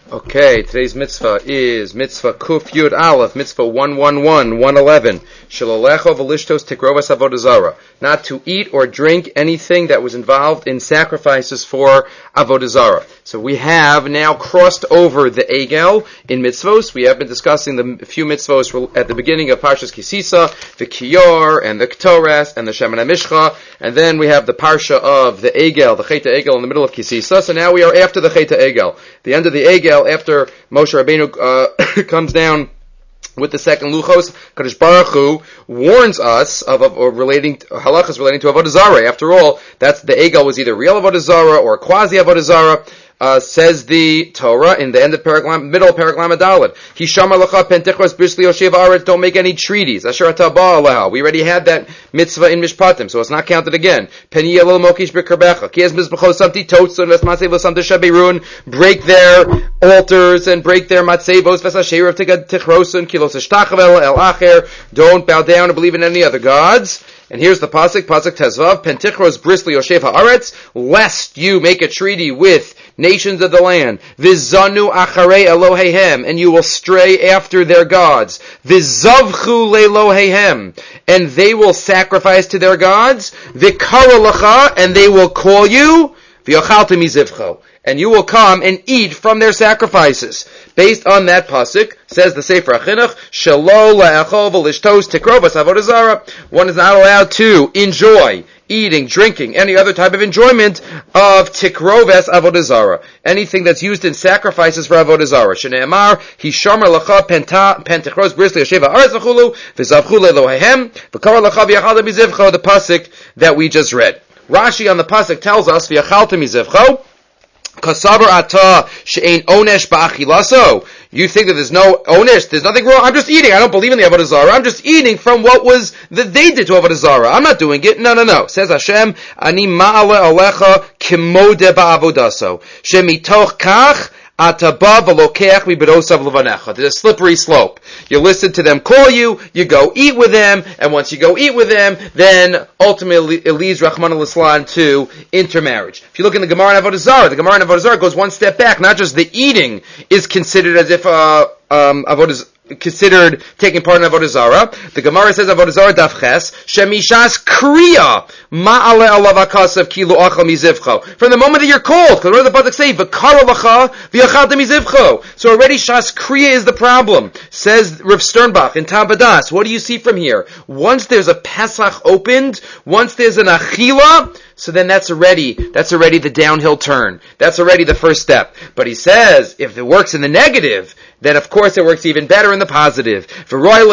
Okay, today's mitzvah is mitzvah Kuf Yud Aleph, mitzvah 111. Shalalecho v'lishtos tikrovas avodah zarah. Not to eat or drink anything that was involved in sacrifices for avodah zarah. So we have now crossed over the Egel in mitzvos. We have been discussing the few mitzvos at the beginning of Parshas Kisisa, the Kiyor, and the Ktoras, and the Shemana Mishcha, and then we have the Parsha of the Egel, the Cheta Egel in the middle of Kisisa. So now we are after the Cheta Egel. The end of the Egel, after Moshe Rabbeinu comes down with the second Luchos, Kadosh Baruch Hu warns us of halachas relating to Avodah Zarah. After all, that's the Egel was either real Avodah Zarah or quasi Avodah Zarah. Says the Torah in the end of middle of Perek Lamed Daled. Hishamar lecha pentichros b'shli yoshev aretz. Don't make any treaties. Asher ata ba aleha. We already had that mitzvah in Mishpatim, so it's not counted again. Peni elol mokish b'karbecha. Ki es mizbachos samti totzon v'smatzevos samti shabirun. Break their altars and break their matzevos v'sasheirav tichrosun kilos eshtachvel el acher. Don't bow down and believe in any other gods. And here's the pasuk Tezvav, Pentichros brisli yoshev haaretz, lest you make a treaty with nations of the land. Vizanu acharei Eloheihem, and you will stray after their gods. Vizavchu leEloheihem, and they will sacrifice to their gods. Vikara lacha, and they will call you. V'yochaltem mizivcho, and you will come and eat from their sacrifices. Based on that pasuk, says the Sefer HaChinuch, Shelo la'achol v'lishtos tikrovas avodah zarah. One is not allowed to enjoy eating, drinking, any other type of enjoyment of tikroves avodah zarah. Anything that's used in sacrifices for avodah zarah. Shne'emar, Hishamar lacha pentichros brisli yoshev ha'aretz v'chulu, v'zavchu leEloheihem, v'kara lacha v'yachaltem mizivcho, the pasuk that we just read. Rashi on the pasuk tells us, v'yachaltem mizivcho, Kasabar ata she'ein onesh ba'achilaso. You think that there's no onesh, there's nothing wrong. I'm just eating. I don't believe in the Avodah Zarah. I'm just eating from what was that they did to Avodah Zarah. I'm not doing it. No. Says Hashem, ani ma'ale alecha kimode ba'avodaso. Shemitoch kach ataba v'lokeach mibedosav levanecha. There's a slippery slope. You listen to them call you, you go eat with them, and once you go eat with them, then ultimately it leads Rahman al-Islam to intermarriage. If you look in the Gemara in Avodah Zarah, the Gemara in Avodah Zarah goes one step back. Not just the eating is considered as if Avodah considered taking part in Avodah Zarah. The Gemara says Avodah Zarah daf ches shemishas kriya ma'ale alav akasav kilu achal mizivcho. From the moment that you're called, because what does the pasuk say? V'kara lacha v'yachaltem mizivcho. So already shas kriya is the problem. Says Rav Sternbach in Tam Badas. What do you see from here? Once there's a Pesach opened, once there's an achila, so then that's already the downhill turn. That's already the first step. But he says, if it works in the negative, then of course it works even better in the positive. We have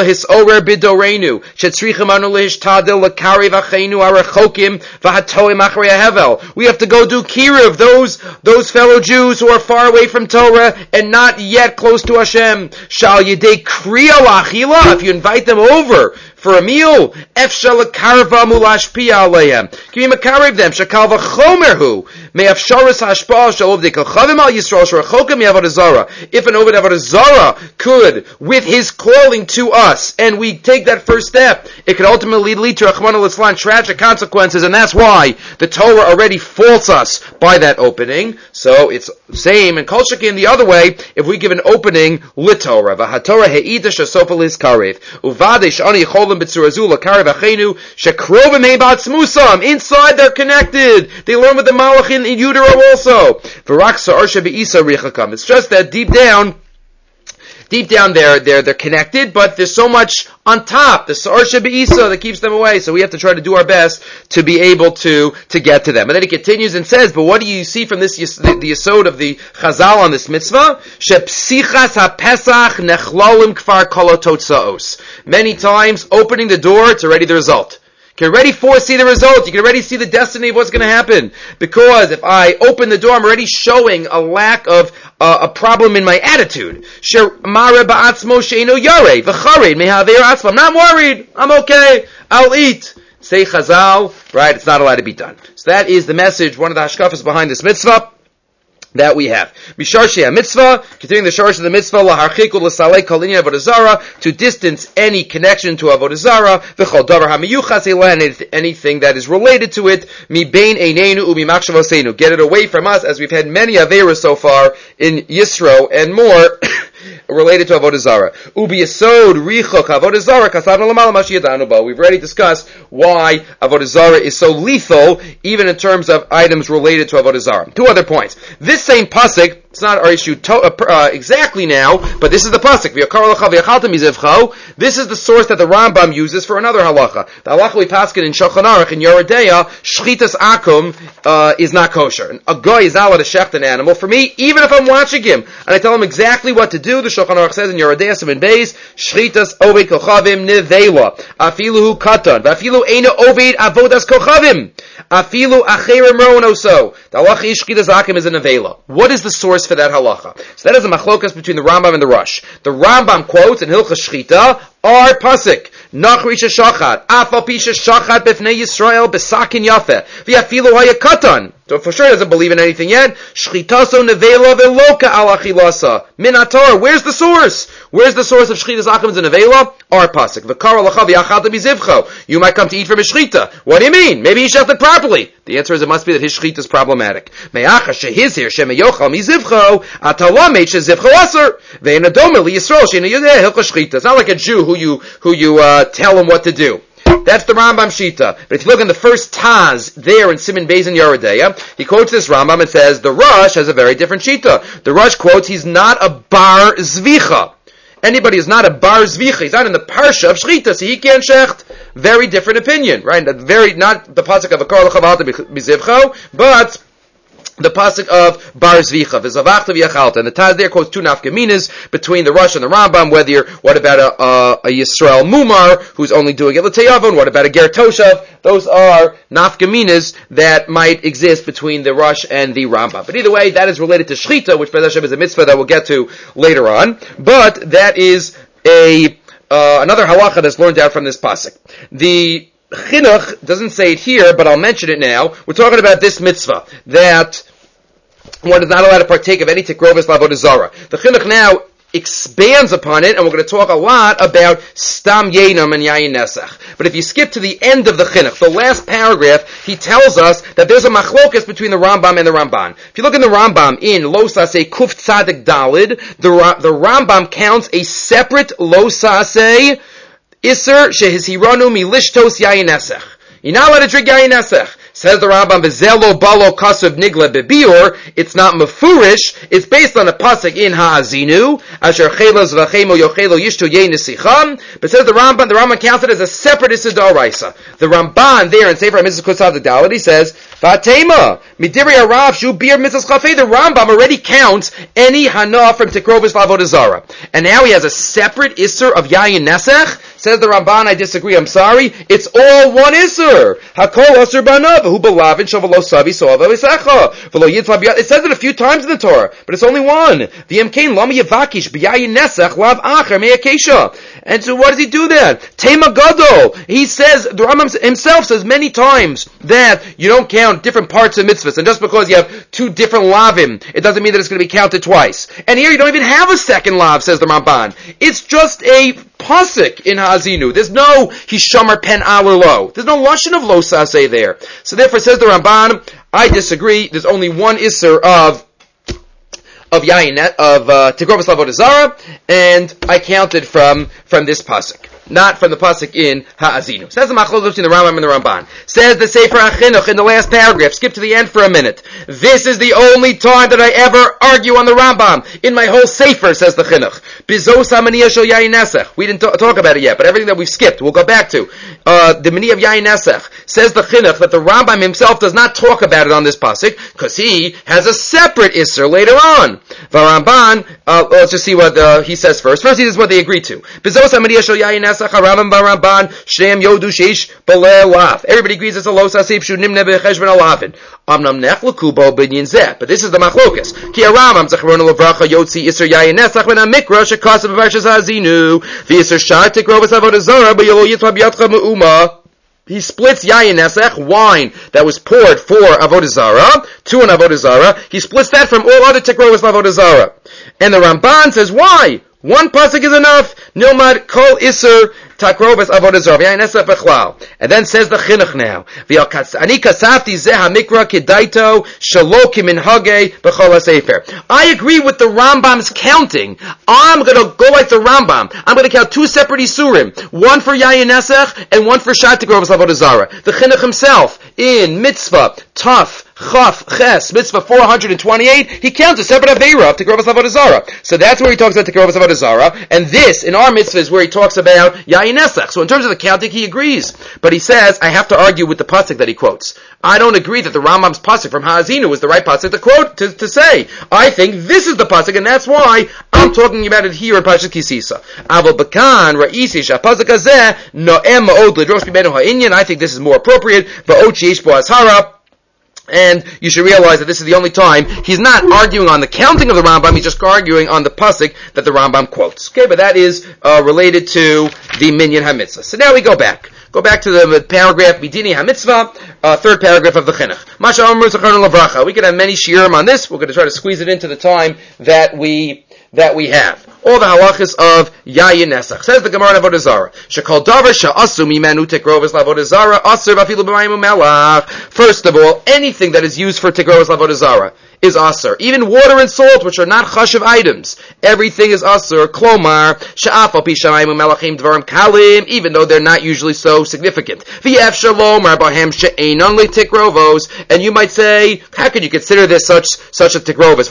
to go do kiruv, those fellow Jews who are far away from Torah and not yet close to Hashem. Shal yedei kriya la'achila, if you invite them over for a meal, efshal karva mulashpia aleim. Can you makarev them? Shakal v'chomerhu me'afsharis hashpal shalov dekachavim al Yisrael sharachokim yavodah zarah. If an Oved Avodah Zarah could, with his calling to us, and we take that first step, it could ultimately lead to Rahman al-Islam tragic consequences, and that's why the Torah already faults us by that opening. So it's same and Kol Shekin the other way. If we give an opening litorah, v'hatorah he'ida shasofa liskarev uvade shani yicholim b'tzurazu lakarev achenu shekrovim he'bat smusam. Inside they're connected. They learn with the malach in utero also. V'rak sa'ar shebe'isa richakam. It's just that deep down they're connected, but there's so much on top, the Sa'ar Shebe'isa, that keeps them away. So we have to try to do our best to be able to get to them. And then he continues and says, but what do you see from this, the yesod of the Chazal on this mitzvah? Shepsichas ha'pesach nechlalim kfar kolototzaos. Many times, opening the door, it's already the result. You can already foresee the result. You can already see the destiny of what's going to happen. Because if I open the door, I'm already showing a lack of a problem in my attitude. I'm not worried. I'm okay. I'll eat. Say Chazal, right? It's not allowed to be done. So that is the message, one of the hashkafas behind this mitzvah. that we have. Misharshei mitzvah, continuing the sharsh of the mitzvah, laharchiku l'salei kol inyan avodah zara, to distance any connection to avodah zara, v'chol davar hamiyuchas elah, anything that is related to it, mi bein einenu u'mi machshavosenu, get it away from us, as we've had many averas so far in Yisro and more, related to avodah zara. Ubi yesod richok avodah zara kasavna l'malam hashiyadanu ba. We've already discussed why avodah zara is so lethal, even in terms of items related to avodah zara. Two other points. This same pasuk, it's not our issue exactly now, but this is the pasuk. This is the source that the Rambam uses for another halacha. The halacha we paskin in Shulchan Aruch in Yoredeya, shchitas akum is not kosher. A guy is not allowed to shecht an animal. For me, even if I'm watching him and I tell him exactly what to do, the Shulchan Aruch says in Yoredeya Siman Beis, shchitas oved kochavim nevela, afilu katan, vafilu eina oved avodas kochavim, afilu acherim ronoso. The halacha is shchitas akum is a nevela. What is the source for that halacha? So that is a machlokas between the Rambam and the Rosh. The Rambam quotes in Hilchas Shchita our pasuk, Nachrisha Shachat, Afal Pisha Shachat B'fnei Yisrael B'sakin Yafeh, V'yafilu Haya Katan. So for sure he doesn't believe in anything yet. Shchitaso Nevela Veloka Al Achilasa. Min Atar. Where's the source? Where's the source of Shchitas Akum and Nevela? Our pasuk. V'kara Lacha V'yachalta B'zivcho. You might come to eat from his Shchita. What do you mean? Maybe he shechted properly. The answer is it must be that his Shchita is problematic. Me'acha Shehizir Shemeyochal Mizivcho, Atala Meit Shezivcho Aser. Ve'enadome Li Yisrael She'ena Yodeh Hilchas Shchita. It's not like a Jew who you tell him what to do. That's the Rambam Shita. But if you look in the first Taz there in Siman Beis in Yoredeya, he quotes this Rambam and says the Rosh has a very different Shita. The Rosh quotes he's not a bar zvicha. Anybody who's not a bar zvicha, he's not in the parsha of Shchita, so he can't shecht. Very different opinion, right? Not the pasuk of a kol chavalta bizivcho, but the pasuk of Bar Zvicha, v'zavachta v'yachalta. And the Taz there quotes two nafkaminas between the Rosh and the Rambam, what about a Yisrael Mumar, who's only doing it l'teyavon, what about a Ger Toshav? Those are nafkaminas that might exist between the Rosh and the Rambam. But either way, that is related to Shchita, which B'ez Hashem is a mitzvah that we'll get to later on. But that is another halacha that's learned out from this pasuk. The Chinuch doesn't say it here, but I'll mention it now. We're talking about this mitzvah, that one is not allowed to partake of any tikrovas l'avodah zara. The Chinuch now expands upon it, and we're going to talk a lot about stam yenam and yayin nesach. But if you skip to the end of the Chinuch, the last paragraph, he tells us that there's a machlokas between the Rambam and the Ramban. If you look in the Rambam in Losasei Kuf Tzadik Dalid, the Rambam counts a separate Losasei Isser shehizhiranu milishtos yayin nesach. You're not allowed to drink yayin nesach. Says the Rambam, Bezelo balo kasav nigla bebiur. It's not mafurish. It's based on a pasuk in Ha'azinu. Asher chelos v'chemo yochelo yishto yayin nesicham. But says the Rambam counts it as a separate Issa d'oraisa. The Ramban there in Sefer HaMitzvos Kutzav Daled, he says, Vatema midibri harav shu bir mitzvos chafei. The Rambam already counts any hana from tikrovas l'avodah zara, and now he has a separate Isser of yayin nesach. Says the Ramban, I disagree. I'm sorry. It's all one Isser. Hakol Asur Banav. It says it a few times in the Torah, but it's only one. And so what does he do then? Tema Gadol. He says, the Rambam himself says many times that you don't count different parts of mitzvahs, and just because you have two different lavim, it doesn't mean that it's going to be counted twice. And here you don't even have a second lav, says the Ramban. It's just a pasuk in Ha'azinu. There's no Hishamar pen lo. There's no lashon of lo saseh there. So therefore, says the Ramban, I disagree. There's only one isser of yayin of tikrovas l'avodah zara, and I counted from this pasuk, not from the pasuk in Ha'azinu. Says the machlokes between the Rambam and the Ramban. Says the Sefer HaChinuch in the last paragraph. Skip to the end for a minute. This is the only time that I ever argue on the Rambam in my whole Sefer, says the Chinuch. Bizos hamaniyah shel yayin nesach. We didn't talk about it yet, but everything that we've skipped, we'll go back to. The maniyah of yayin nesach. Says the Chinuch that the Rambam himself does not talk about it on this pasuk because he has a separate isser later on. The Ramban, let's just see what he says first. First, he says what they agree to. Bizos hamaniyah shel yayin nesach. Everybody agrees it's a los asif shu nimne becheshben alavin. Amnam nechlaku bo binyan zeh. But this is the machlokas. Ki aramam zacharonu levracha yotzi iser yayin nesach ben amikra shekasav b'varshas hazinu. V'yiser shar tikrovas avodah zara b'yolo yitzva b'yatcha me'uma. he splits yayin nesach, wine that was poured for avodah zarah, to an avodah zarah. He splits that from all other tikrovas avodah zarah. And the Ramban says, why? One pasuk is enough. Nilmad kol iser takrovas avodah zarah yayin nesach bechlal. And then says the chinuch now. Ani kasafti zeh hamikra kedaito shalo kiminhage b'chol hasefer. I agree with the Rambam's counting. I'm going to go like the Rambam. I'm going to count two separate isurim, one for yayin nesach and one for shat takrovas avodah zarah. The chinuch himself in mitzvah taf Chaf, Ches, Mitzvah 428, he counts a separate Aveira of Tikrovas Avodah Zarah. So that's where he talks about Tikrovas Avodah Zarah, and this, in our mitzvah, is where he talks about Yayin Nesach. So in terms of the counting, he agrees. But he says, I have to argue with the pasuk that he quotes. I don't agree that the Rambam's pasuk from Ha'azinu was the right pasuk to quote, to say. I think this is the pasuk, and that's why I'm talking about it here in Parashat Kisisa. Aval Bakan, Ra'isi, Shapasuk Hazeh, No'em Ma'od L'drosh B'menu Ha'inyan. I think this is more appropriate, Ba'ot Sheyesh Bo Azhara. And you should realize that this is the only time he's not arguing on the counting of the Rambam, he's just arguing on the pasuk that the Rambam quotes. Okay, but that is related to the Minyan HaMitzvah. So now we go back. Go back to the paragraph, Bidini HaMitzvah, third paragraph of the Chinuch. Masha Amr Zechron Lavracha. We can have many shiurim on this. We're going to try to squeeze it into the time that we have. All the halachas of Yayin Nesach. Says the Gemara in Avodah Zarah. Shekol davar she'asu mimenu tikrovas la'avodah zarah aser v'afilu b'mayim u'melach. First of all, anything that is used for tikrovas la'avodah zarah is aser. Even water and salt, which are not chashuv items, everything is aser. Klomar she'af al pi shamayim u'melachim dvarim kalim, even though they're not usually so significant. V'yef shalom arbahem she'einon le'tikrovos. And you might say, how could you consider this such a tikrovos?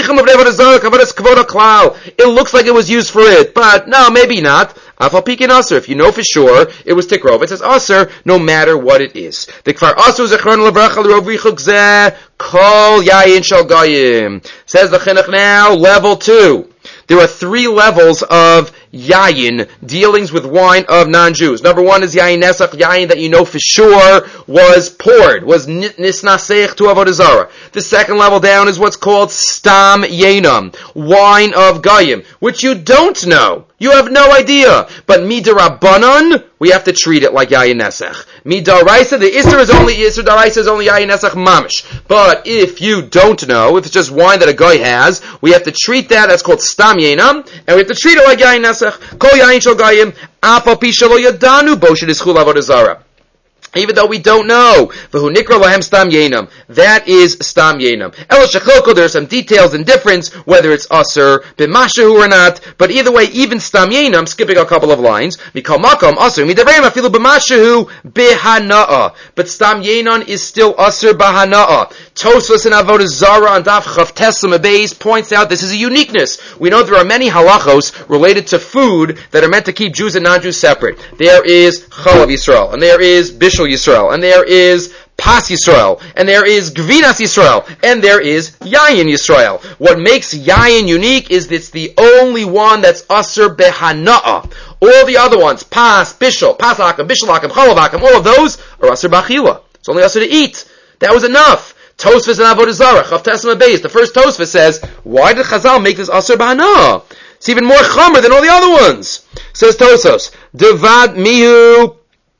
It looks like it was used for it, but no, maybe not. Afal pikin aser. If you know for sure it was tikrov, it says aser no matter what it is. The kfar aser zechron levracha l'rovrichuk zeh kol yayin shal goyim. Says the chinuch now, level 2. There are 3 levels of yayin, dealings with wine of non-Jews. Number 1 is yayin nesach, yayin that you know for sure was poured, was nisnaseich to avodah zarah. The second level down is what's called stam yenam, wine of goyim, which you don't know. You have no idea. But midarabanan, we have to treat it like yayin nesach. Midaraisa, the isser daraisa is only yayin nesach mamish. But if you don't know, if it's just wine that a guy has, we have to treat that, that's called stam yenam, and we have to treat it like yayin nesach. Kol yayin shel goyim, afa pi shelo yadanu bo shenischul avodah zarah. Even though we don't know. V'hu nikra lahem stam yenam. That is stam yenam. Elo shecholko, there are some details and difference, whether it's aser b'mashahu or not, but either way, even stam yenam, skipping a couple of lines, mikol makom aser midavrem afilu b'mashahu b'hana'a. But stam yenam is still aser b'hana'a. Tosfos in Avodah Zarah on Daf Chav Tesla Beis points out this is a uniqueness. We know there are many halachos related to food that are meant to keep Jews and non-Jews separate. There is Chalav Yisrael, and there is Bishul Yisrael, and there is Pas Yisrael, and there is Gvinas Yisrael, and there is Yayin Yisrael. What makes Yayin unique is that it's the only one that's Aser Behana'a. All the other ones, Pas, Bishul, Pasakam, Bishulakam, Chalavakam, all of those are Aser Bachila. It's only Aser to eat. That was enough. Tosfos and Avodah Zarah, Chav Tesma Beis. The first Tosfos says, why did Chazal make this Aser Bahana? It's even more chomer than all the other ones. Says Tosos, Devad Mihu,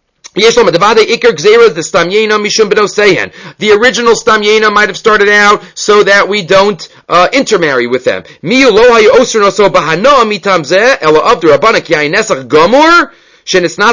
the original stam yena might have started out so that we don't intermarry with them. Because stam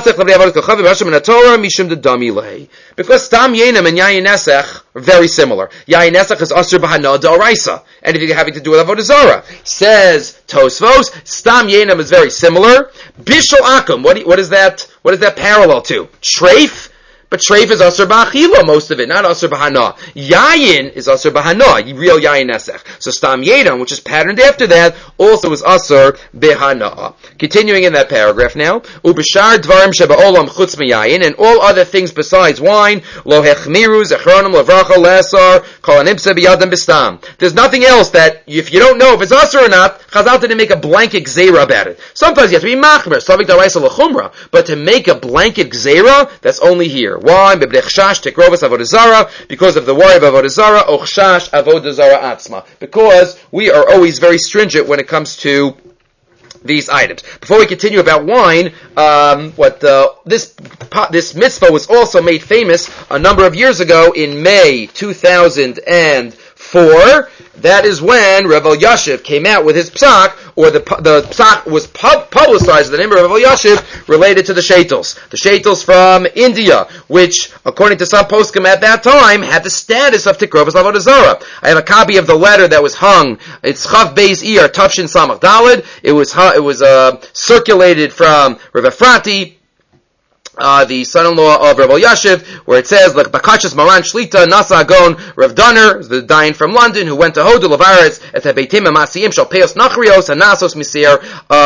yenam and yayin nesach are very similar. Yayin nesach is asur b'hana d'oraisa, and if you're having to do with avodah zarah, says Tosfos, stam yenam is very similar. Bishul akum, what is that? What is that parallel to? Treif. But treif is asur b'achila, most of it, not asur b'hana. Yayin is asur b'hana, real yayin nesach. So stam yenam, which is patterned after that, also is asur b'hana. Continuing in that paragraph now, ubishar dvarim sheba'olam chutz miyayin, and all other things besides wine, lo hechmiru zechronim levracha lesar kol animsa biyadam bistam. There's nothing else that, if you don't know if it's asur or not, Chazal didn't make a blanket gzeira about it. Sometimes you have to be machmer, savik daraisa lechumra, but to make a blanket gzeira, that's only here. Why? Because of the worry of avodah zarah, ochshash avodah zarah atzma. Because we are always very stringent when it comes to these items. Before we continue about wine, this mitzvah was also made famous a number of years ago in May 2004. That is when Rav Elyashiv came out with his psak, or the psak was publicized, the name of Rav Elyashiv, related to the shaitels. The shaitels from India, which, according to some poskim at that time, had the status of Tikrovas Avodah Zarah. I have a copy of the letter that was hung. It's Chav Beis Iyar, Tavshin Samach Daled. It was circulated from Rav Efrati, the son-in-law of Rav Elyashiv, where it says, like Bakachas Maran Shlita Nasa Agon Rav Dunner, the Dayan from London, who went to Hodu Lavaretz et Habeitim Amasiim Shal Peos Nachrios Anasos Miser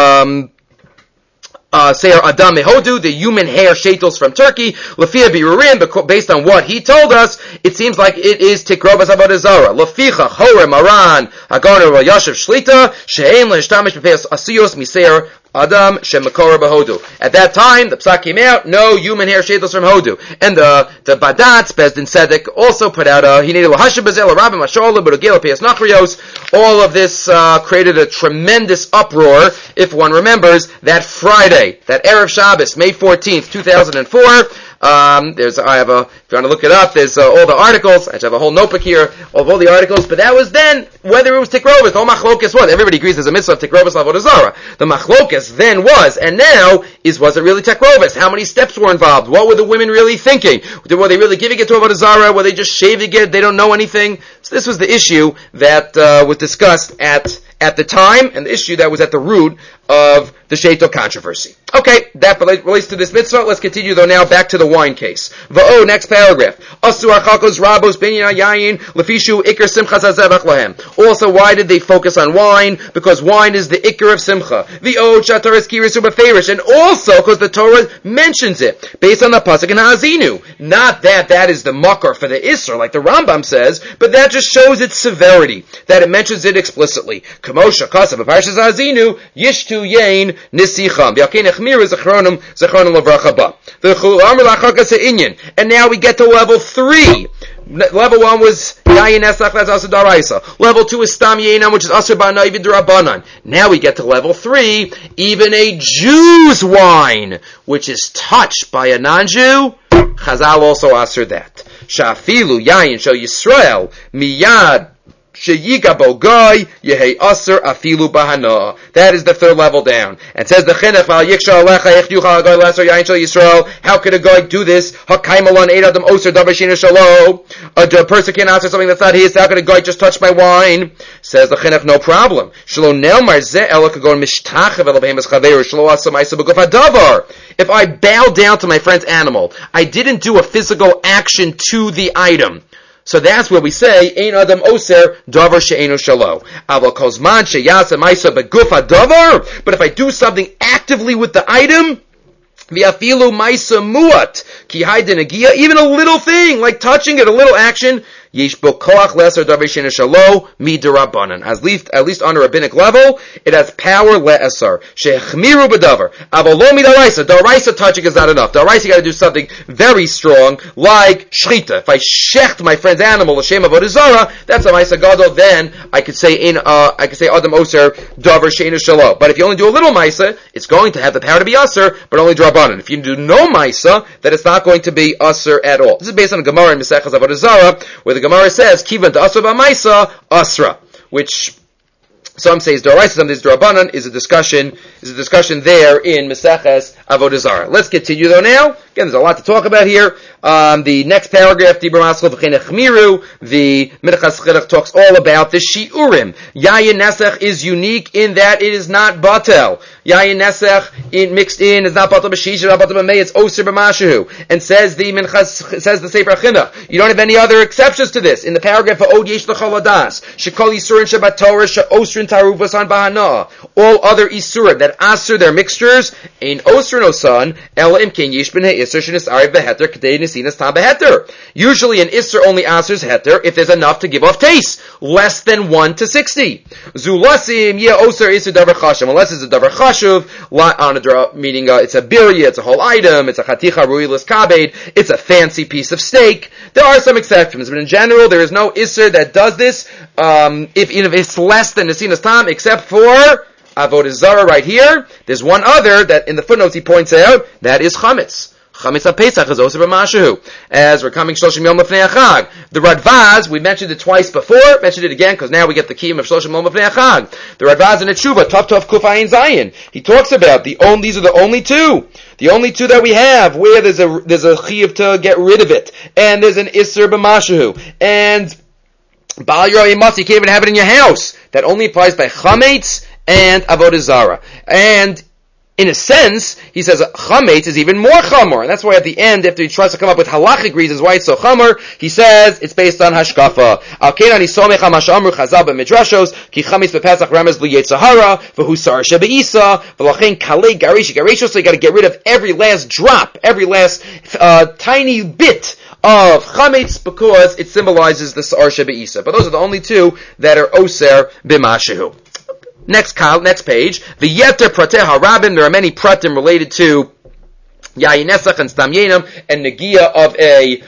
Seir Adam Mehodu, the human hair shaitels from Turkey, Lafia Birurim, based on what he told us, it seems like it is Tikrovas Avodah Zarah. Laficha Chore Maran Agon Rav Elyashiv Shlita She'ein Le'ishtamish B'Peos Asios Miser Adam Shemakora Bahodu. At that time, the psak came out, no human hair shaitels from Hodu. And the Badatz, Bezdin Tzedek, also put out he needed Lahashabazel, Rabbi Mashola, Budagela, Pias Nachrios. All of this created a tremendous uproar, if one remembers, that Friday, that Erev Shabbos, May 14th, 2004. If you want to look it up, there's all the articles. I actually have a whole notebook here of all the articles, but that was then, whether it was Tikrovas, all machlokas was. Everybody agrees there's a mitzvah of Tikrovas Avodah Zarah. The machlokas then was, and now, was it really Tikrovas? How many steps were involved? What were the women really thinking? Were they really giving it to Avodah Zarah? Were they just shaving it? They don't know anything? So this was the issue that was discussed at the time, and the issue that was at the root of the Sheitel controversy. Okay, that relates to this mitzvah. Let's continue though now back to the wine case. Va'o, next paragraph. Asu achakos rabos binyan yayin lefishu ikar simchas hazevach lahem. Also, why did they focus on wine? Because wine is the ikar of simcha. V'o shataris kirisu beferish, and also because the Torah mentions it based on the pasuk in Ha'azinu. Not that is the makar for the isser, like the Rambam says, but that just shows its severity, that it mentions it explicitly. Kamosha kasav b'parshas Ha'azinu yishtu yain nisicham v'yakein echmir zechronim levracha ba. And now we get to level 3. Level 1 was yayin esach, that's asur daraisa. Level 2 is stam yainam, which is asur ba'naivid d'Rabbanan. Now we get to level 3, even a Jew's wine, which is touched by a non-Jew, Chazal also asur that. Shafilu yayin shel Yisrael miyad Sheyiga Bogai Yehei Aser Afilu Bahana. That is the third level down. And says the Chinuch Val Yiksha Alecha Ech Yuchal Agai Laser Yain Shel Yisrael. How could a guy do this? Hakaimalon Eid Adam Oser Davar Shina Shalo. A person can't answer something that's not his. How could a guy just touch my wine? Says the Chinuch, no problem. Shlo Nelmar Ze Ela Kagon Mishtachav Ela Behemes Chaveru Shlo Asa Maisa Beguf Hadavar. If I bow down to my friend's animal, I didn't do a physical action to the item. So that's where we say, Ein Adam Oser, Davar She'enu Shalo. Aval Kozman Sheyasa Maisa Beguf Hadavar. But if I do something actively with the item, V'afilu Maisa Muat, Ki Haiden Agia, even a little thing, like touching it, a little action, Yesh bo koach leser davar she'enu shalo mi derabanan. At least on a rabbinic level, it has power le'esar. She'chmiru b'davar. Aval lo mi daraisa. Daraisa touching is not enough. Daraisa you got to do something very strong, like shchita. If I shecht my friend's animal l'shem avodah zarah, that's a ma'isa gadol. Then I could say adam oser davar she'enu shalo. But if you only do a little ma'isa, it's going to have the power to be aser, but only derabanan. If you do no ma'isa, then it's not going to be aser at all. This is based on a Gemara in Mesechus Avodah Zarah, where the Gemara says, Kivan to Asra B'Maisa, Asra, which some say is Doraisa, some is Dorabanan, is a discussion there in Meseches Avodah Zarah. Let's continue though now. Again, there's a lot to talk about here. The next paragraph, the Minchas Chinuch talks all about the Shiurim. Yayin Nesach is unique in that it is not Batel. Yayin Nesach mixed in is not Batel B'Shish, not Batel B'Mei, it's Oser B'Mashahu. And says the Sefer Chinuch, you don't have any other exceptions to this. In the paragraph of Od Yesh L'Chol Hadas, Shekol Yisurin Shabbat Torah, She'osrin Taruvas on Bahana. All other Isurim that Asur their mixtures, Ein Osrin Osan, Ela Imkein Yesh Ben Ha'Isur Shenis Ariv Beheter, K'dei Nesinas Tam Beheter. Usually an Isur only Asurs Heter if there's enough to give off taste. Less than 1 to 60. Zulasim, yeah, Osir Isur Davar Chashuv. Unless it's a Davar Chashuv, meaning it's a birya, it's a whole item, it's a Chaticha Ruilas Kabed, it's a fancy piece of steak. There are some exceptions, but in general, there is no Isur that does this, if it's less than Nesinas Tam, except for Avodah Zarah right here. There's one other that in the footnotes he points out, that is chametz. Chametz HaPesach is also b'mashahu. As we're coming Shloshim Yom Lefnei Chag. The Radvaz, we mentioned it twice before, mentioned it again because now we get the kiyum of Shloshim Yom Lefnei Chag. The Radvaz in Tshuva, Tov Kuf Ayin Zayin. He talks about these are the only two. The only two that we have where there's a chiyuv to get rid of it. And there's an Isser b'mashahu. And Baal Yorah Yimasi, you can't even have it in your house. That only applies by chametz and Avodah Zarah. And in a sense, he says chametz is even more chamor, and that's why at the end, after he tries to come up with halachic reasons why it's so chamor, he says it's based on hashkafa. Al ken ani somech ha mashamru chazal b'midrashos ki chametz b'pesach ramez liyetzahara v'hu sar shebeisa v'lachen kalei garish garishos. So you got to get rid of every last drop, every last tiny bit of chametz because it symbolizes the sar shebeisa. But those are the only two that are oser b'mashehu. Next page. The Yeter Prateh HaRabim. There are many pratim related to Yayin Nesach and Stam Yenam and Negia of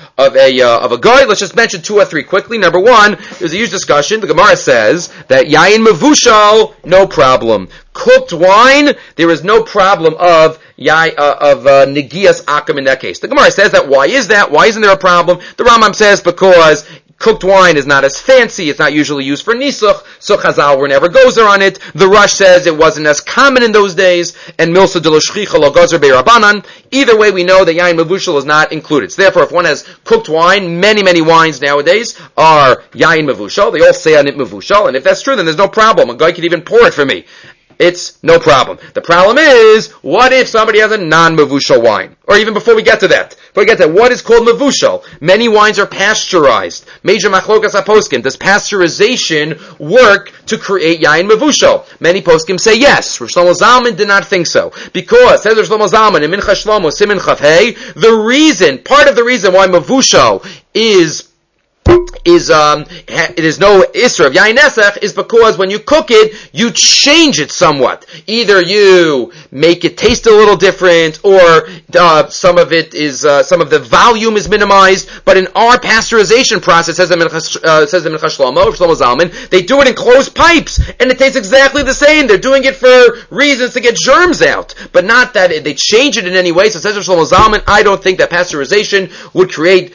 a guy. Let's just mention 2 or 3 quickly. Number 1, there's a huge discussion. The Gemara says that Yayin Mevushal, no problem. Cooked wine, there is no problem of Negias Akam in that case. The Gemara says that. Why is that? Why isn't there a problem? The Rambam says because cooked wine is not as fancy. It's not usually used for nisuch, so Chazal were never gozer on it. The Rush says it wasn't as common in those days, and milsa de l'shchicha lo gozer be'rabanan. Either way, we know that yayin mevushal is not included. So therefore, if one has cooked wine, many wines nowadays are yayin mevushal. They all say on it mevushal, and if that's true, then there's no problem. A guy could even pour it for me. It's no problem. The problem is, what if somebody has a non-mevushal wine? Or even before we get to that, what is called mevushal? Many wines are pasteurized. Major machlokas haposkim. Does pasteurization work to create yayin mevushal? Many poskim say yes. Rosh Shlomo Zalman did not think so. Because, says Rosh Shlomo Zalman in Mincha Shlomo, Simin Chaf Hey, part of the reason why mevushal it is no Isra of Yayin Nesach is because when you cook it, you change it somewhat. Either you make it taste a little different, or some of the volume is minimized. But in our pasteurization process, says the Mincha Shlomo Zalman, they do it in closed pipes, and it tastes exactly the same. They're doing it for reasons to get germs out, but not that they change it in any way. So says Shlomo Zalman, I don't think that pasteurization would create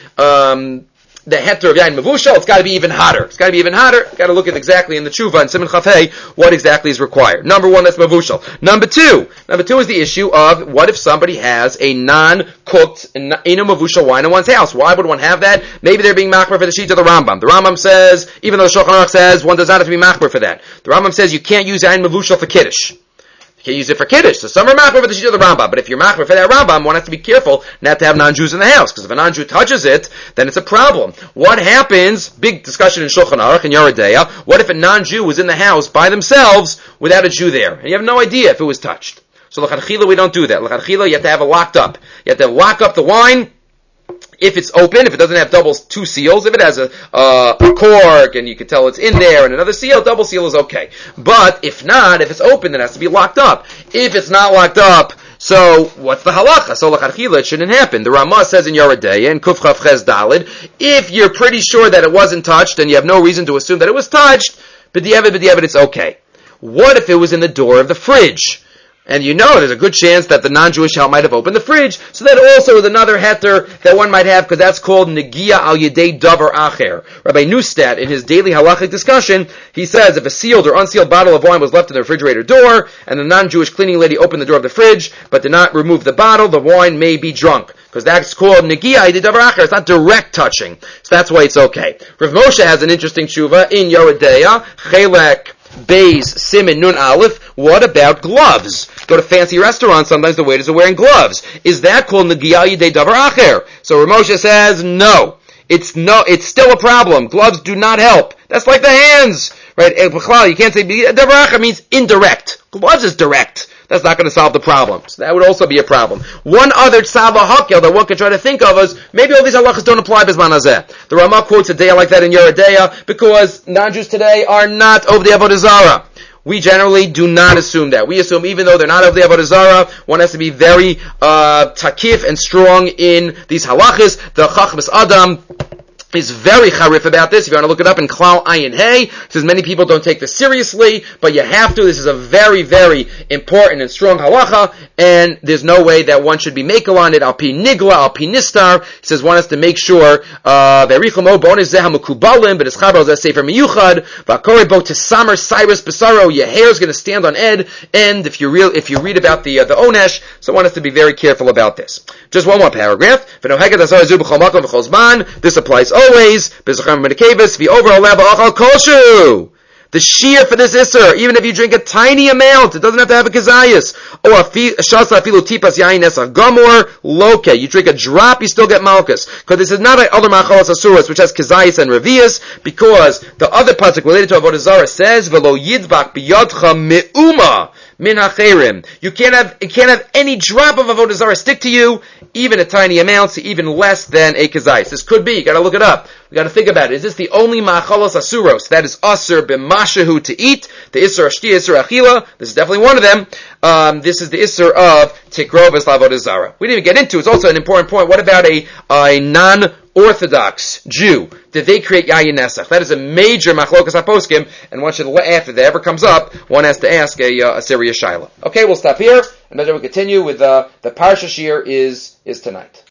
the heter of yayin mevushal. It's got to be even hotter. Got to look at exactly in the tshuva and Siman Chaf Hey what exactly is required. Number 1, that's mevushal. Number two is the issue of what if somebody has a non-cooked in a mevushal wine in one's house? Why would one have that? Maybe they're being machmer for the sheet of the Rambam. The Rambam says, even though the Shulchan Aruch says one does not have to be machmer for that. The Rambam says you can't use yayin mevushal for kiddush. You can't use it for kiddush. So some are machmer for the sheet of the Rambam, but if you're machmer for that Rambam, one has to be careful not to have non-Jews in the house, because if a non-Jew touches it, then it's a problem. What happens? Big discussion in Shulchan Aruch and Yoreh Deah. What if a non-Jew was in the house by themselves without a Jew there, and you have no idea if it was touched? So l'chadchila we don't do that. L'chadchila you have to have it locked up. You have to lock up the wine. If it's open, if it doesn't have two seals, if it has a cork and you can tell it's in there and another seal, double seal is okay. But if not, if it's open, then it has to be locked up. If it's not locked up, so what's the halacha? So l'chadchila it shouldn't happen. The Ramah says in Yoreh Deah in Kuf Chaf Ches Dalid, if you're pretty sure that it wasn't touched and you have no reason to assume that it was touched, b'diavad it's okay. What if it was in the door of the fridge? And there's a good chance that the non-Jewish help might have opened the fridge. So that also is another heter that one might have, because that's called Negia al Yedei Davar Acher. Rabbi Neustadt, in his daily halachic discussion, he says if a sealed or unsealed bottle of wine was left in the refrigerator door, and the non-Jewish cleaning lady opened the door of the fridge, but did not remove the bottle, the wine may be drunk. Because that's called Negia al Yedei Davar Acher. It's not direct touching. So that's why it's okay. Rav Moshe has an interesting tshuva in Yoreh Deah, Chelek Beis Simin Nun Aleph. What about gloves? Go to fancy restaurants, sometimes the waiters are wearing gloves. Is that called Negia al Yedei Davar Acher? So Rav Moshe says no. It's still a problem. Gloves do not help. That's like the hands, right? You can't say Davar Acher means indirect. Gloves is direct. That's not going to solve the problem. So that would also be a problem. One other tzava hakel that one could try to think of is maybe all these halachas don't apply b'zman hazeh. The Ramah quotes a day like that in Yoreh Deah because non-Jews today are not over the Avodah Zarah. We generally do not assume that. We assume even though they're not of the Avodah Zarah, one has to be very takif and strong in these halachas. The Chachmas Adam is very charif about this. If you want to look it up in Klal Ayin Hey, says many people don't take this seriously, but you have to. This is a very, very important and strong halacha, and there's no way that one should be makel on it. Al pi nigla, al pi nistar. He says one has to make sure verichamo bonus zeha mukubalim, but it's chaber zeh sefer miyuchad v'akori bo to summer cyrus besaro. Your hair is going to stand on ed, and if you read about the onesh, so one has to be very careful about this. Just one more paragraph. This applies always. The shear for this isser, even if you drink a tiny amount, it doesn't have to have a kazayas. Or gamor loke. You drink a drop, you still get malchus. Because this is not like other machalas asuras, which has kazayas and revias, because the other pasuk related to Avodah Zarah says, Velo yidbak biyadcha me'uma min hacherim. You can't have any drop of Avodah Zarah stick to you, even a tiny amount, so even less than a kazayas. This could be, you gotta look it up. We gotta think about it. Is this the only machalos asuros that is asur b'mashahu to eat? The isser ashti, isser achila. This is definitely one of them. This is the isser of tikrovas la'avodah zarah. We didn't even get into it. It's also an important point. What about a non-Orthodox Jew? Did they create yayin nesach? That is a major machlokas haposkim, and one should, after that ever comes up, one has to ask a serious shaila. Okay, we'll stop here, and then we'll continue with the parsha shir is tonight.